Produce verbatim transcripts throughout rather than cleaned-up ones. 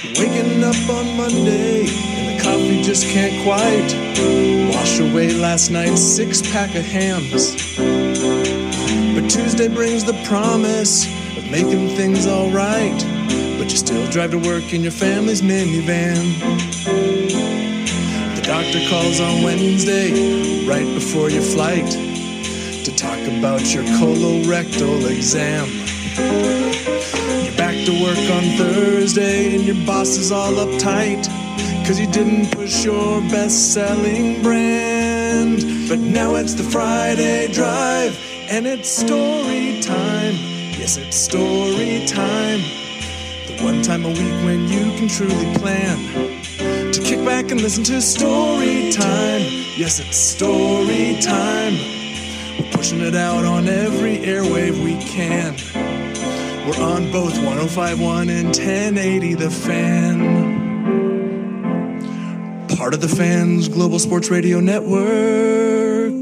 Waking up on Monday and the coffee just can't quite wash away last night's six-pack of hams. But Tuesday brings the promise of making things all right, but you still drive to work in your family's minivan. The doctor calls on Wednesday, right before your flight, to talk about your colorectal exam. You're back to work on Thursday and your boss is all uptight, cause you didn't push your best-selling brand. But now it's the Friday drive and it's story time. Yes, it's story time. The one time a week when you can truly plan to kick back and listen to story time. Yes, it's story time. We're pushing it out on every airwave we can. We're on both one oh five point one and ten eighty The Fan. Part of the Fan's Global Sports Radio Network.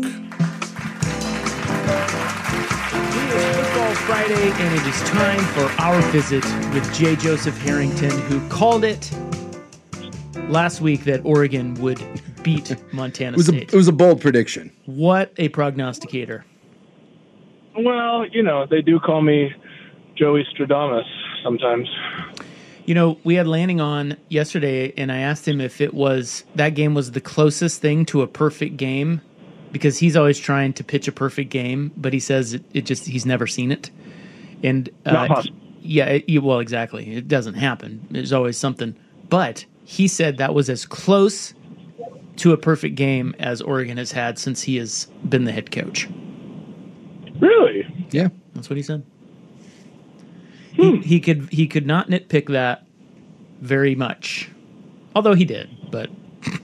Friday, and it is time for our visit with J. Joseph Harrington, who called it last week that Oregon would beat Montana it was State. A, it was a bold prediction. What a prognosticator. Well, you know, they do call me Joey Stradamus sometimes. You know, we had Lanning on yesterday, and I asked him if it was that game was the closest thing to a perfect game, because he's always trying to pitch a perfect game, but he says it, it just he's never seen it. And uh, Not possible. yeah, it, well, exactly. It doesn't happen. There's always something. But he said that was as close to a perfect game as Oregon has had since he has been the head coach. Really? Yeah, that's what he said. Hmm. He, he could he could not nitpick that very much, although he did. But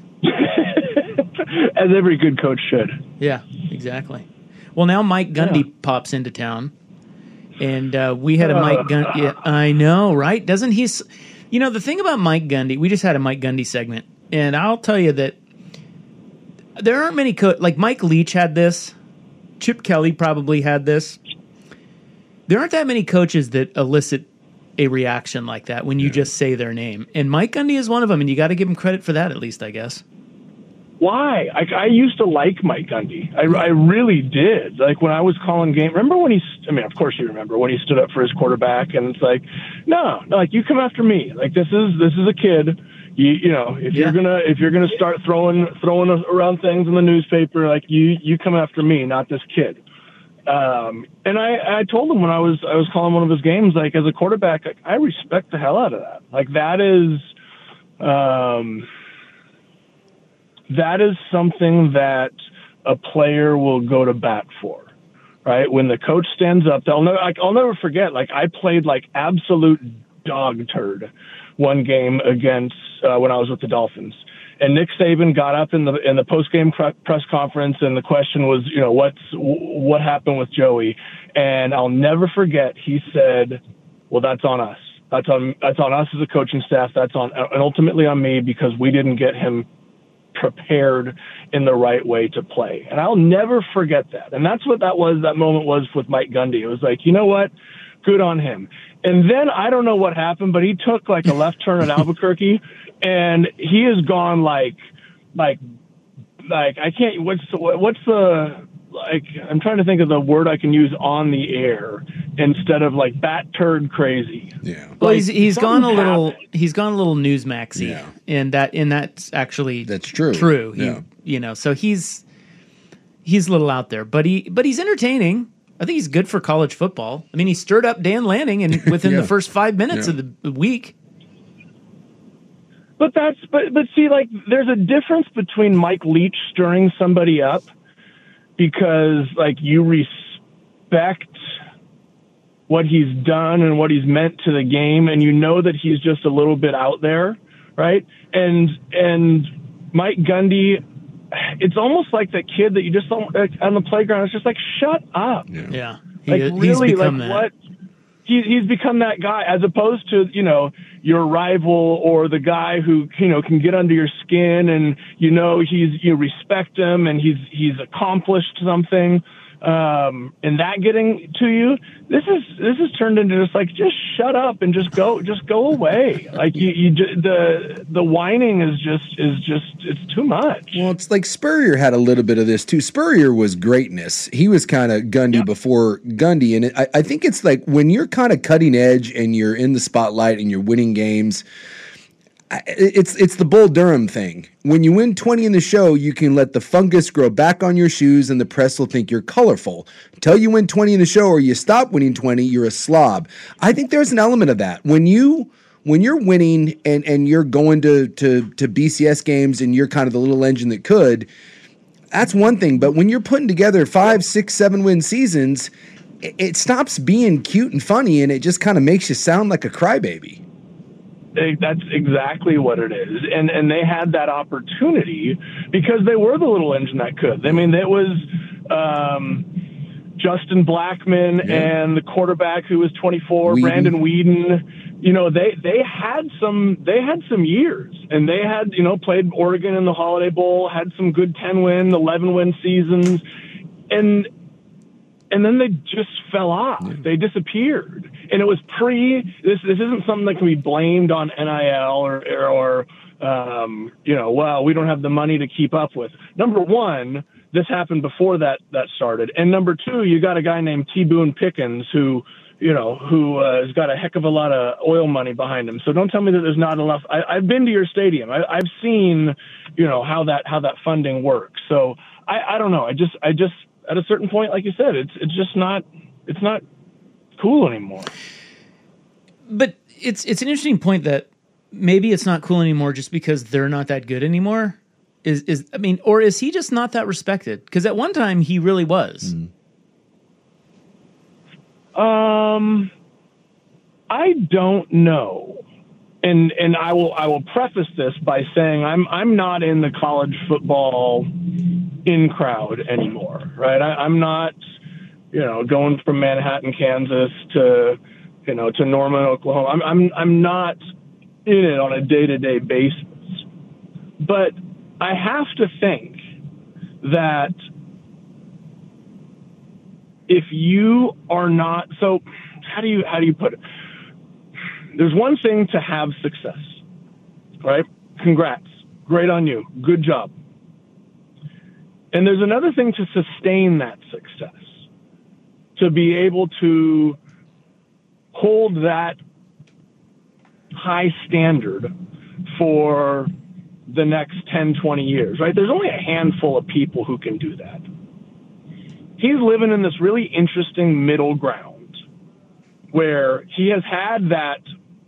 as every good coach should. Yeah, exactly. Well, now Mike Gundy yeah. pops into town, and uh, we had a uh, Mike Gundy. Yeah, I know, right? Doesn't he? You know, the thing about Mike Gundy, we just had a Mike Gundy segment, and I'll tell you that there aren't many co- like Mike Leach had this. Chip Kelly probably had this. There aren't that many coaches that elicit a reaction like that when you yeah. just say their name, and Mike Gundy is one of them, and you got to give him credit for that, at least, I guess. Why? I, I used to like Mike Gundy. I, I really did. Like when I was calling game. Remember when he? I mean, of course you remember when he stood up for his quarterback, and it's like, no, no, like you come after me. Like this is this is a kid. You you know if yeah. you're gonna if you're gonna start throwing throwing around things in the newspaper, like you you come after me, not this kid. Um, and I I told him when I was I was calling one of his games, like as a quarterback, like, I respect the hell out of that. Like that is. Um, That is something that a player will go to bat for, right? When the coach stands up, they'll never, like, I'll never forget, like I played like absolute dog turd one game against, uh, when I was with the Dolphins. And Nick Saban got up in the, in the post-game press conference, and the question was, you know, what's, what happened with Joey? And I'll never forget, he said, well, that's on us. That's on, that's on us as a coaching staff. That's on, and ultimately on me, because we didn't get him prepared in the right way to play. And I'll never forget that. And that's what that was, that moment was with Mike Gundy. It was like, you know what? Good on him. And then I don't know what happened, but he took like a left turn at Albuquerque, and he has gone like, like, like, I can't, what's the, what's the, like, I'm trying to think of the word I can use on the air instead of like bat turd crazy. Yeah. Well, like, he's he's gone a little happened. he's gone a little Newsmaxy, yeah. and that and that's actually that's true. True. He, yeah. You know, so he's he's a little out there, but he but he's entertaining. I think he's good for college football. I mean, he stirred up Dan Lanning, and within yeah. the first five minutes yeah. of the week. But that's but but see, like, there's a difference between Mike Leach stirring somebody up because, like, you respect what he's done and what he's meant to the game, and you know that he's just a little bit out there, right? And and Mike Gundy, it's almost like that kid that you just don't, like, on the playground. It's just like, shut up. Yeah, yeah. He, like he's really, become like that. what? He, he's become that guy, as opposed to, you know, your rival or the guy who, you know, can get under your skin and, you know, he's, you respect him and he's, he's accomplished something. um, and that getting to you, this is this is turned into just like just shut up and just go just go away. Like you, you the the whining is just is just it's too much. Well, it's like Spurrier had a little bit of this too. Spurrier was greatness. He was kind of Gundy yep. before Gundy, and it, I, I think it's like when you're kind of cutting edge and you're in the spotlight and you're winning games. It's it's the Bull Durham thing. When you win twenty in the show, you can let the fungus grow back on your shoes and the press will think you're colorful. Until you win twenty in the show or you stop winning twenty, you're a slob. I think there's an element of that. When you when you're winning and, and you're going to, to, to B C S games and you're kind of the little engine that could, that's one thing. But when you're putting together five, six, seven win seasons, it, it stops being cute and funny and it just kind of makes you sound like a crybaby. That's exactly what it is. And and they had that opportunity because they were the little engine that could. I mean, it was um, Justin Blackman yeah. and the quarterback who was twenty-four, Whedon. Brandon Whedon. You know, they, they had some they had some years. And they had, you know, played Oregon in the Holiday Bowl, had some good ten-win, eleven-win seasons. And and then they just fell off. Yeah. They disappeared. And it was pre, this This isn't something that can be blamed on N I L or, or um, you know, well, we don't have the money to keep up with. Number one, this happened before that, that started. And number two, you got a guy named T. Boone Pickens who, you know, who uh, has got a heck of a lot of oil money behind him. So don't tell me that there's not enough. I, I've been to your stadium. I, I've seen, you know, how that, how that funding works. So I, I don't know. I just, I just, at a certain point, like you said, it's, it's just not, it's not cool anymore. But it's it's an interesting point that maybe it's not cool anymore just because they're not that good anymore. Is is I mean, or is he just not that respected? Because at one time he really was. Mm. Um, I don't know, and and I will I will preface this by saying I'm I'm not in the college football in crowd anymore, right? I, I'm not, you know, going from Manhattan, Kansas to, you know, to Norman, Oklahoma. I'm I'm I'm not in it on a day-to-day basis. But I have to think that if you are not, so how do you how do you put it? There's one thing to have success, right? Congrats. Great on you. Good job. And there's another thing to sustain that success, to be able to hold that high standard for the next ten, twenty years, right? There's only a handful of people who can do that. He's living in this really interesting middle ground where he has had that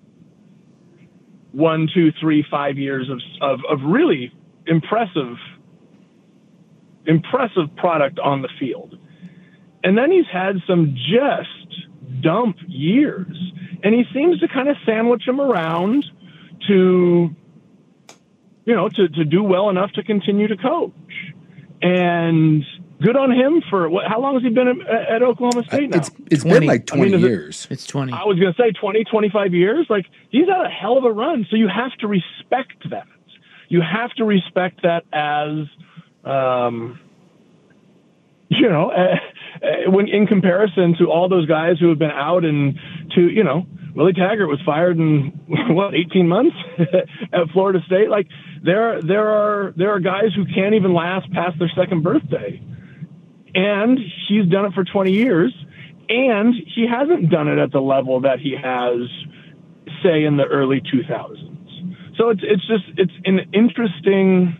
one, two, three, five years of, of, of really impressive impressive product on the field. And then he's had some just dump years. And he seems to kind of sandwich them around to, you know, to, to do well enough to continue to coach. And good on him for what, how long has he been at, at Oklahoma State now? It's, it's been like twenty I mean, years. It, it's twenty. I was going to say twenty, twenty-five years. Like, he's had a hell of a run. So you have to respect that. You have to respect that as, um, you know, uh, uh, when in comparison to all those guys who have been out and to, you know, Willie Taggart was fired in what, eighteen months at Florida State. Like there, there are, there are guys who can't even last past their second birthday, and he's done it for twenty years, and he hasn't done it at the level that he has, say, in the early two thousands. So it's, it's just, it's an interesting,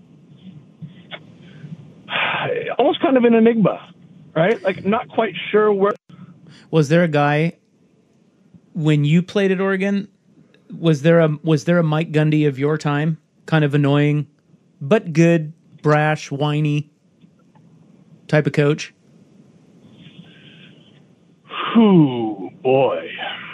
almost kind of an enigma, right? Like not quite sure where. Was there a guy when you played at Oregon? Was there a was there a Mike Gundy of your time? Kind of annoying, but good, brash, whiny type of coach. Whew, boy.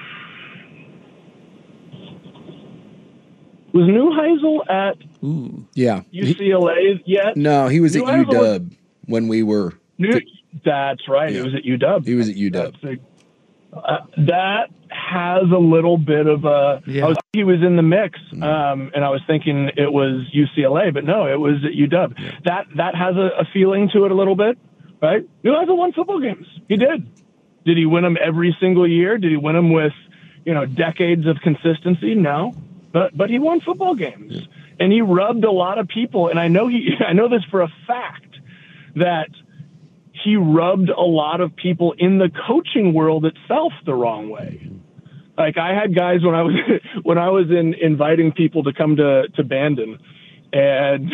Was Neuheisel at Ooh. Yeah. U C L A yet? No, he was Neuheisel at U W was, when we were. New, that's right. Yeah. It was at U W. He was at U W. Uh, that has a little bit of a. Yeah. I was, he was in the mix, um, and I was thinking it was U C L A, but no, it was at U W. Yeah. That that has a, a feeling to it a little bit, right? Neuheisel won football games. He did. Did he win them every single year? Did he win them with, you know, decades of consistency? No, but but he won football games, yeah. And he rubbed a lot of people. And I know he, I know this for a fact that he rubbed a lot of people in the coaching world itself the wrong way. Like I had guys when I was when I was in inviting people to come to to Bandon, and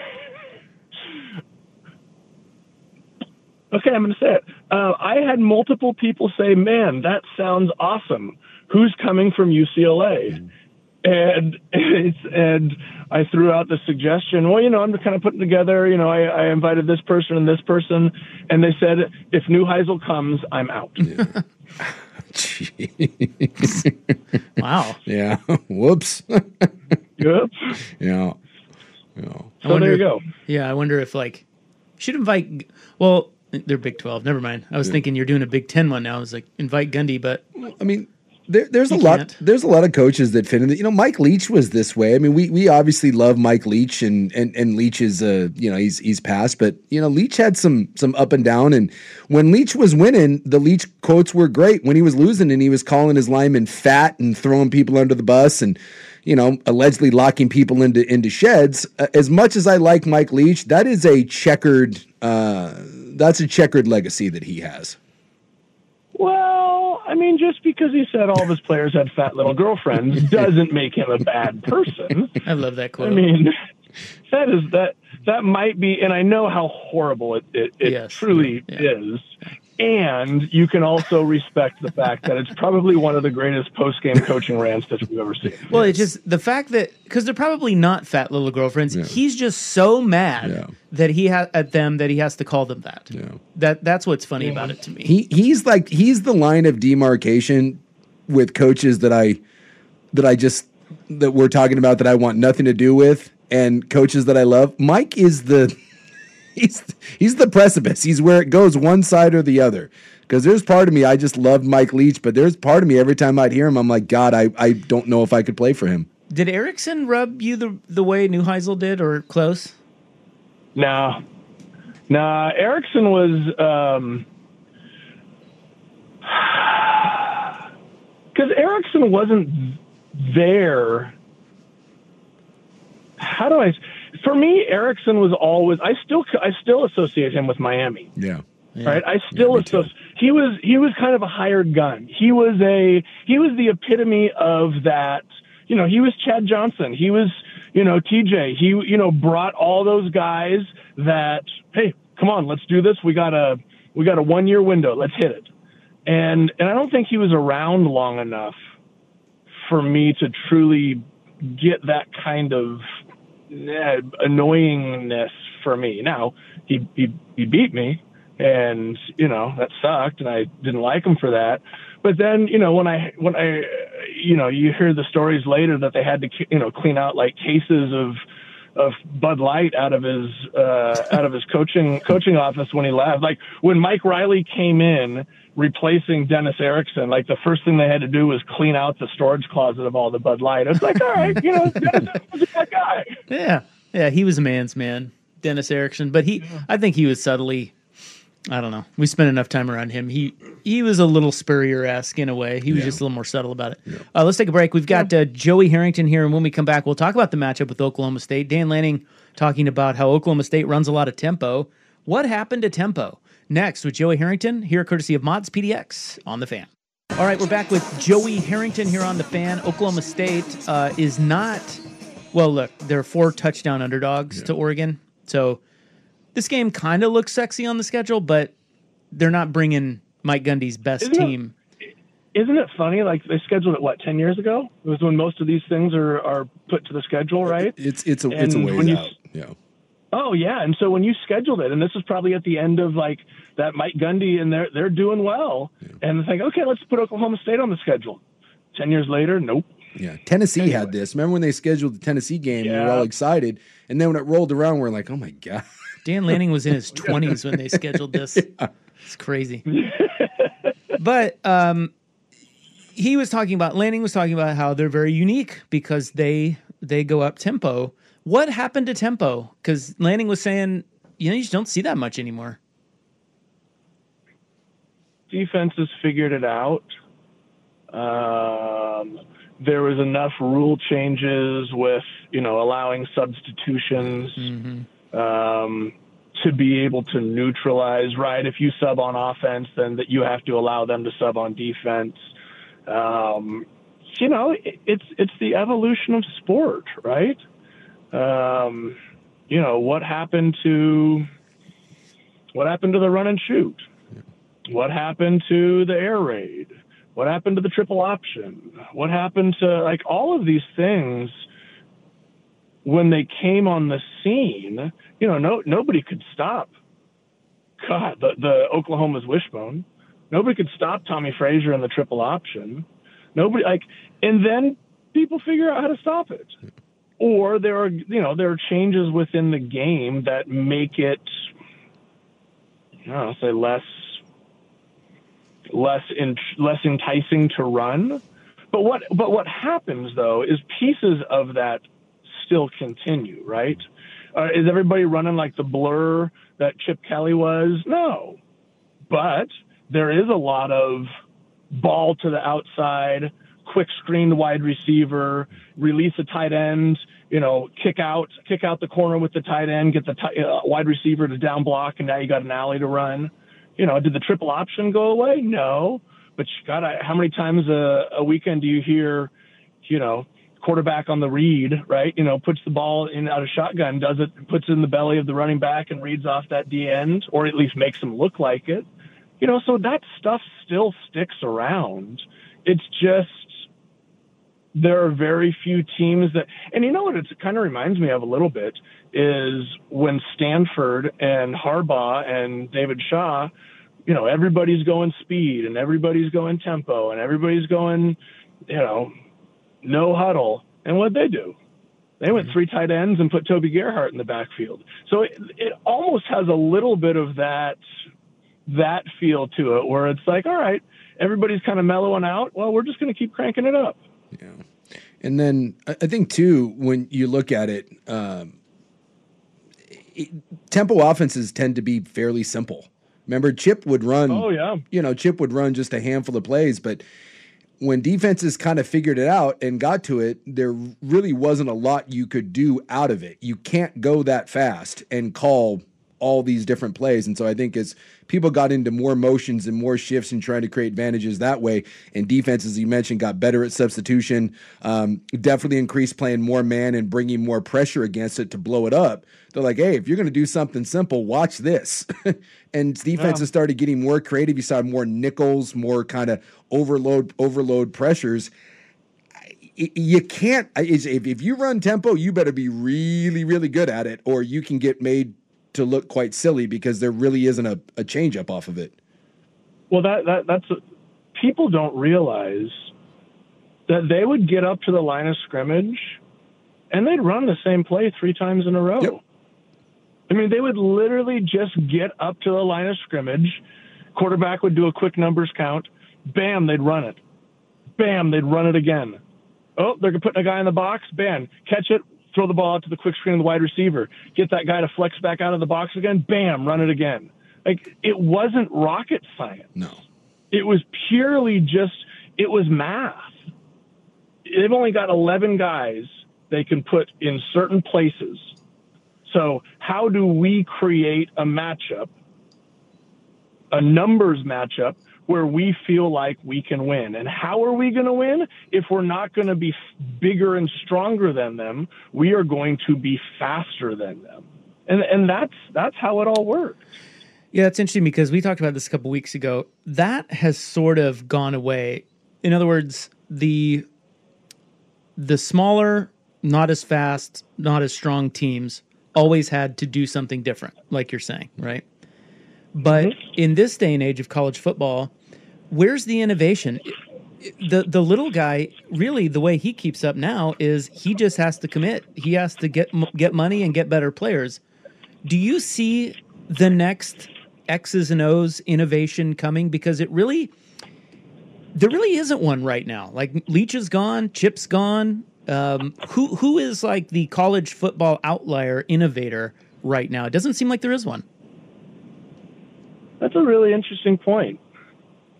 okay, I'm going to say it. Uh, I had multiple people say, "Man, that sounds awesome. Who's coming from U C L A?" And it's, and I threw out the suggestion. Well, you know, I'm kind of putting together. You know, I, I invited this person and this person, and they said, "If Neuheisel comes, I'm out." Yeah. Wow. Yeah. Whoops. Yep. Yeah. Yeah. So wonder, there you go. Yeah, I wonder if like should invite. Well, they're Big twelve. Never mind. I was yeah. thinking you're doing a Big Ten one now. I was like invite Gundy, but I mean. There, there's you a lot. Can't. There's a lot of coaches that fit in. You know, Mike Leach was this way. I mean, we we obviously love Mike Leach, and and and Leach is uh you know he's he's passed, but you know Leach had some some up and down. And when Leach was winning, the Leach quotes were great. When he was losing, and he was calling his linemen fat and throwing people under the bus, and you know allegedly locking people into into sheds. Uh, as much as I like Mike Leach, that is a checkered. Uh, that's a checkered legacy that he has. Well, I mean, just because he said all of his players had fat little girlfriends doesn't make him a bad person. I love that quote. I mean, that is that that might be, and I know how horrible it it, it yes. truly yeah. is. And you can also respect the fact that it's probably one of the greatest post-game coaching rants that we've ever seen. Well, it's just the fact that because they're probably not fat little girlfriends. Yeah. He's just so mad yeah. that he ha- at them that he has to call them that. Yeah. That that's what's funny yeah. about it to me. He he's like he's the line of demarcation with coaches that I that I just that we're talking about that I want nothing to do with, and coaches that I love. Mike is the. He's he's the precipice. He's where it goes one side or the other. Because there's part of me, I just loved Mike Leach, but there's part of me, every time I'd hear him, I'm like, God, I, I don't know if I could play for him. Did Erickson rub you the the way Neuheisel did, or close? No. No, Erickson was... Um, because Erickson wasn't there... How do I... For me, Erickson was always. I still, I still associate him with Miami. Yeah, yeah. Right. I still yeah, associate. He was, he was kind of a hired gun. He was a, he was the epitome of that. You know, he was Chad Johnson. He was, you know, T J. He, you know, brought all those guys that, hey, come on, let's do this. We got a, we got a one year window. Let's hit it. And and I don't think he was around long enough for me to truly get that kind of. Uh, annoyingness for me. Now he, he he beat me, and you know that sucked, and I didn't like him for that. But then you know when I when I you know you hear the stories later that they had to you know clean out like cases of of Bud Light out of his uh, out of his coaching coaching office when he left. Like when Mike Riley came in replacing Dennis Erickson, like the first thing they had to do was clean out the storage closet of all the Bud Light. It's like, all right, you know, Dennis was a good guy. Yeah, yeah, he was a man's man, Dennis Erickson. But he, yeah. I think he was subtly. I don't know. We spent enough time around him. He he was a little Spurrier-esque in a way. He was yeah. just a little more subtle about it. Yeah. Uh, let's take a break. We've got uh, Joey Harrington here, and when we come back, we'll talk about the matchup with Oklahoma State. Dan Lanning talking about how Oklahoma State runs a lot of tempo. What happened to tempo? Next with Joey Harrington, here courtesy of Mods P D X on The Fan. All right, we're back with Joey Harrington here on The Fan. Oklahoma State uh, is not, well, look, they're four touchdown underdogs yeah. to Oregon. So this game kind of looks sexy on the schedule, but they're not bringing Mike Gundy's best isn't team. It, isn't it funny? Like they scheduled it, what, ten years ago? It was when most of these things are, are put to the schedule, right? It's it's a, it's a ways you, out, yeah. Oh, yeah. And so when you scheduled it, and this is probably at the end of like that Mike Gundy, and they're, they're doing well. Yeah. And it's like, okay, let's put Oklahoma State on the schedule. Ten years later, nope. Yeah. Tennessee anyway. had this. Remember when they scheduled the Tennessee game? Yeah. We were all excited. And then when it rolled around, we're like, oh, my God. Dan Lanning was in his twenties when they scheduled this. Yeah. It's crazy. But um, he was talking about, Lanning was talking about how they're very unique because they they go up tempo. What happened to tempo? Because Lanning was saying, you know, you just don't see that much anymore. defenses figured it out. Um, there was enough rule changes with, you know, allowing substitutions mm-hmm. um, to be able to neutralize, right? If you sub on offense, then that you have to allow them to sub on defense. Um, you know, it, it's it's the evolution of sport, right? Um, you know, what happened to what happened to the run and shoot? What happened to the air raid? What happened to the triple option? What happened to, like, all of these things when they came on the scene? You know, no nobody could stop. God, the, the Oklahoma's wishbone. Nobody could stop Tommy Frazier in the triple option. Nobody, like, and then people figure out how to stop it. Or there are, you know, there are changes within the game that make it, I don't know, say less, less, in, less enticing to run. But what, but what happens though is pieces of that still continue, right? Uh, is everybody running like the blur that Chip Kelly was? No, but there is a lot of ball to the outside, quick screen to wide receiver, release a tight end, you know, kick out, kick out the corner with the tight end, get the t- uh, wide receiver to down block, and now you got an alley to run. You know, did the triple option go away? No, but you got how many times a, a weekend do you hear, you know, quarterback on the read, right? You know, puts the ball in out of shotgun, does it, puts it in the belly of the running back and reads off that D end, or at least makes him look like it. You know, so that stuff still sticks around. It's just there are very few teams that, and you know what it kind of reminds me of a little bit is when Stanford and Harbaugh and David Shaw, you know, everybody's going speed and everybody's going tempo and everybody's going, you know, no huddle. And what'd they do? They went three tight ends and put Toby Gerhart in the backfield. So it, it almost has a little bit of that, that feel to it where it's like, all right, everybody's kind of mellowing out. Well, we're just going to keep cranking it up. Yeah. And then I think too, when you look at it, um, it, tempo offenses tend to be fairly simple. Remember, Chip would run, oh yeah, you know, Chip would run just a handful of plays, but when defenses kind of figured it out and got to it, there really wasn't a lot you could do out of it. You can't go that fast and call all these different plays. And so I think as people got into more motions and more shifts and trying to create advantages that way, and defense, as you mentioned, got better at substitution, um, definitely increased playing more man and bringing more pressure against it to blow it up. They're like, hey, if you're going to do something simple, watch this. And defenses yeah. started getting more creative. You saw more nickels, more kind of overload, overload pressures. You can't, if you run tempo, you better be really, really good at it, or you can get made to look quite silly because there really isn't a, a change up off of it. Well, that, that that's a, people don't realize that they would get up to the line of scrimmage and they'd run the same play three times in a row. Yep. I mean, they would literally just get up to the line of scrimmage. Quarterback would do a quick numbers count. Bam, they'd run it. Bam, they'd run it again. Oh, they're putting a guy in the box. Bam, catch it. Throw the ball out to the quick screen of the wide receiver, get that guy to flex back out of the box again, bam, run it again. Like, it wasn't rocket science. No. It was purely just, it was math. They've only got eleven guys they can put in certain places. So how do we create a matchup, a numbers matchup, where we feel like we can win? And how are we going to win? If we're not going to be bigger and stronger than them, we are going to be faster than them. And and that's that's how it all works. Yeah, it's interesting because we talked about this a couple weeks ago. That has sort of gone away. In other words, the the smaller, not as fast, not as strong teams always had to do something different, like you're saying, right? But mm-hmm. in this day and age of college football, where's the innovation? The the little guy, really, the way he keeps up now is he just has to commit. He has to get get money and get better players. Do you see the next X's and O's innovation coming? Because it really, there really isn't one right now. Like Leach is gone, Chip's gone. Um, who who is like the college football outlier innovator right now? It doesn't seem like there is one. That's a really interesting point.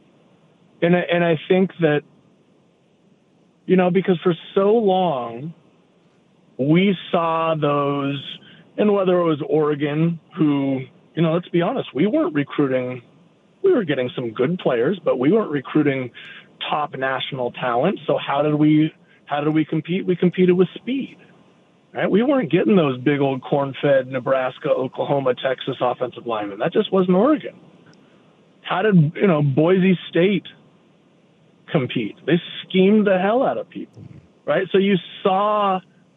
And I, and I think that, you know, because for so long we saw those, and whether it was Oregon, who, you know, let's be honest, we weren't recruiting, we were getting some good players, but we weren't recruiting top national talent. So how did we, how did we compete? We competed with speed, right? We weren't getting those big old corn-fed Nebraska, Oklahoma, Texas offensive linemen. That just wasn't Oregon. How did, you know, Boise State compete? They schemed the hell out of people, right? So you saw,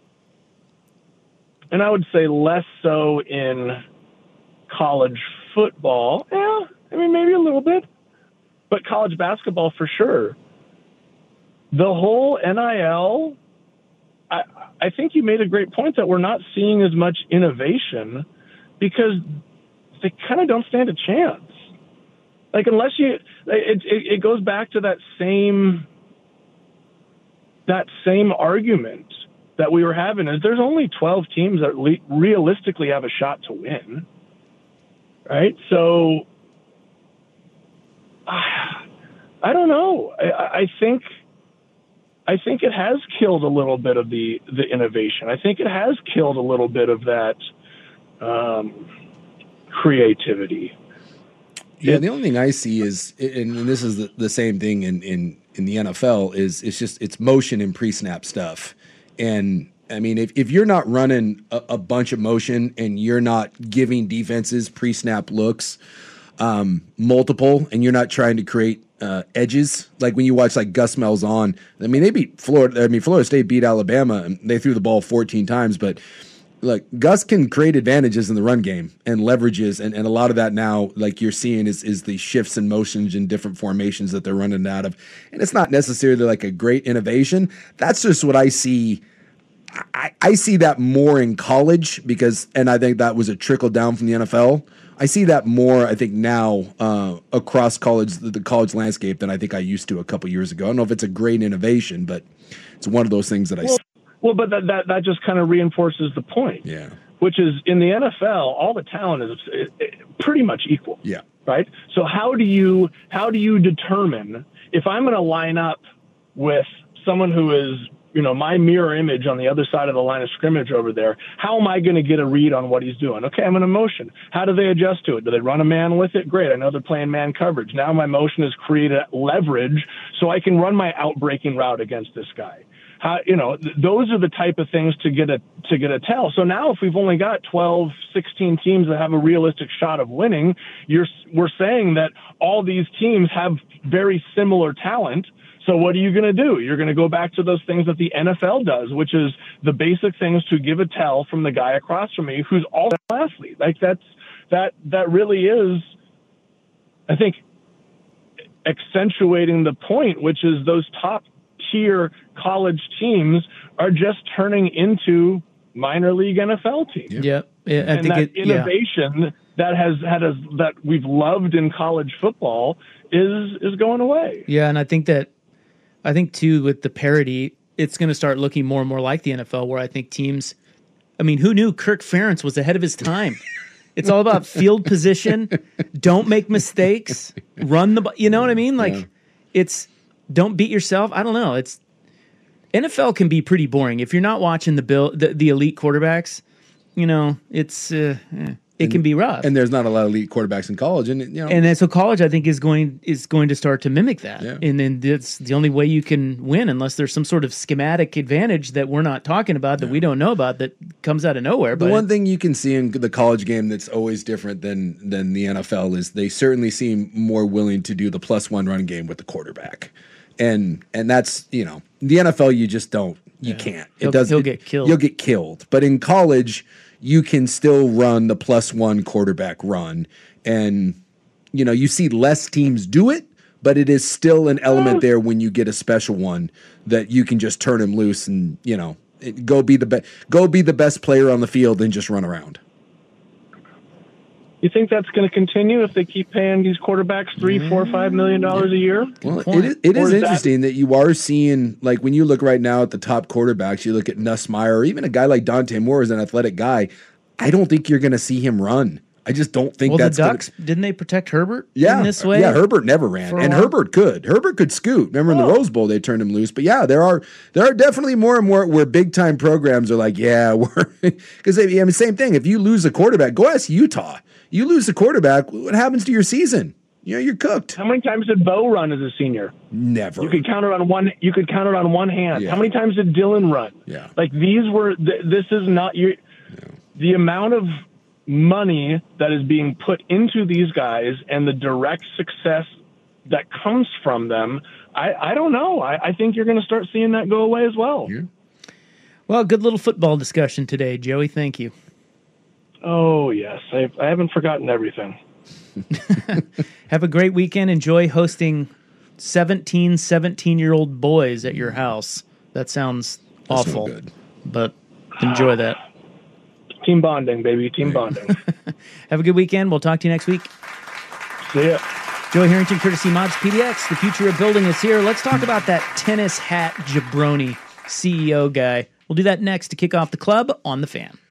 and I would say less so in college football. Yeah, I mean, maybe a little bit, but college basketball for sure. The whole N I L, I, I think you made a great point that we're not seeing as much innovation because they kind of don't stand a chance. Like, unless you, it, it, it goes back to that same, that same argument that we were having is there's only twelve teams that le- realistically have a shot to win. Right. So I don't know. I, I think, I think it has killed a little bit of the, the innovation. I think it has killed a little bit of that um, creativity. Yeah, the only thing I see is, and this is the, the same thing in, in, in the N F L, is it's just it's motion and pre-snap stuff. And I mean, if, if you're not running a, a bunch of motion and you're not giving defenses pre-snap looks, um, multiple, and you're not trying to create uh, edges, like when you watch like Gus Malzahn, I mean, they beat Florida. I mean, Florida State beat Alabama, and they threw the ball fourteen times, but. Look, Gus can create advantages in the run game and leverages, and, and a lot of that now, like you're seeing, is is the shifts and motions and different formations that they're running out of. And it's not necessarily like a great innovation. That's just what I see. I, I see that more in college because, and I think that was a trickle down from the N F L. I see that more, I think, now uh, across college, the, the college landscape than I think I used to a couple years ago. I don't know if it's a great innovation, but it's one of those things that I well, see. Well, but that, that, that just kind of reinforces the point. Yeah. Which is in the N F L, all the talent is it, it, pretty much equal. Yeah. Right. So how do you how do you determine if I'm going to line up with someone who is, you know, my mirror image on the other side of the line of scrimmage over there? How am I going to get a read on what he's doing? Okay, I'm in a motion. How do they adjust to it? Do they run a man with it? Great. I know they're playing man coverage. Now my motion is created leverage so I can run my outbreaking route against this guy. How, you know, th- those are the type of things to get a to get a tell. So now if we've only got twelve, sixteen teams that have a realistic shot of winning, you're we're saying that all these teams have very similar talent. So what are you going to do? You're going to go back to those things that the N F L does, which is the basic things to give a tell from the guy across from me who's also an athlete. Like that's that that really is, I think, accentuating the point, which is those top tier college teams are just turning into minor league N F L teams. Yep. Yeah, I and think that it, innovation yeah. that has had us that we've loved in college football is is going away. Yeah, and I think that I think too with the parity, it's going to start looking more and more like the N F L, where I think teams. I mean, who knew Kirk Ferentz was ahead of his time? It's all about field position. Don't make mistakes. Run the. You know what I mean? Like, yeah. it's. Don't beat yourself. I don't know. It's N F L can be pretty boring if you're not watching the bill the, the elite quarterbacks. You know, it's uh, eh, it and, can be rough. And there's not a lot of elite quarterbacks in college, and you know, and then so college I think is going is going to start to mimic that. Yeah. And then that's the only way you can win, unless there's some sort of schematic advantage that we're not talking about that yeah. we don't know about that comes out of nowhere. The but one thing you can see in the college game that's always different than than the N F L is they certainly seem more willing to do the plus one run game with the quarterback. And and that's, you know, the N F L you just don't you yeah. can't. It he'll, does he'll it, get killed. You'll get killed. But in college, you can still run the plus one quarterback run. And, you know, you see less teams do it, but it is still an element there when you get a special one that you can just turn him loose and, you know, it, go be the be- go be the best player on the field and just run around. You think that's going to continue if they keep paying these quarterbacks three, mm-hmm. four, five million dollars a year? Well, it is, it is interesting that, that you are seeing, like when you look right now at the top quarterbacks, you look at Nussmeier or even a guy like Dante Moore is an athletic guy. I don't think you're going to see him run I just don't think well, that's the Ducks gonna, didn't they protect Herbert yeah, in this way? Yeah, Herbert never ran, and Herbert could. Herbert could scoot. Remember in the Rose Bowl they turned him loose. But yeah, there are there are definitely more and more where big time programs are like, yeah, we're because I mean, same thing. If you lose a quarterback, go ask Utah. You lose a quarterback, what happens to your season? You know, you're cooked. How many times did Bo run as a senior? Never. You could count it on one. You could count it on one hand. Yeah. How many times did Dylan run? Yeah. Like these were. Th- this is not your. Yeah. The amount of money that is being put into these guys and the direct success that comes from them, I, I don't know. I, I think you're going to start seeing that go away as well. Yeah. Well, good little football discussion today, Joey. Thank you. Oh, yes. I, I haven't forgotten everything. Have a great weekend. Enjoy hosting seventeen, seventeen-year-old boys at your house. That sounds That's awful, good. But enjoy that. Team bonding, baby. Team bonding. Have a good weekend. We'll talk to you next week. See ya. Joey Harrington, courtesy Mods P D X. The future of building is here. Let's talk about that tennis hat jabroni C E O guy. We'll do that next to kick off the club on The Fan.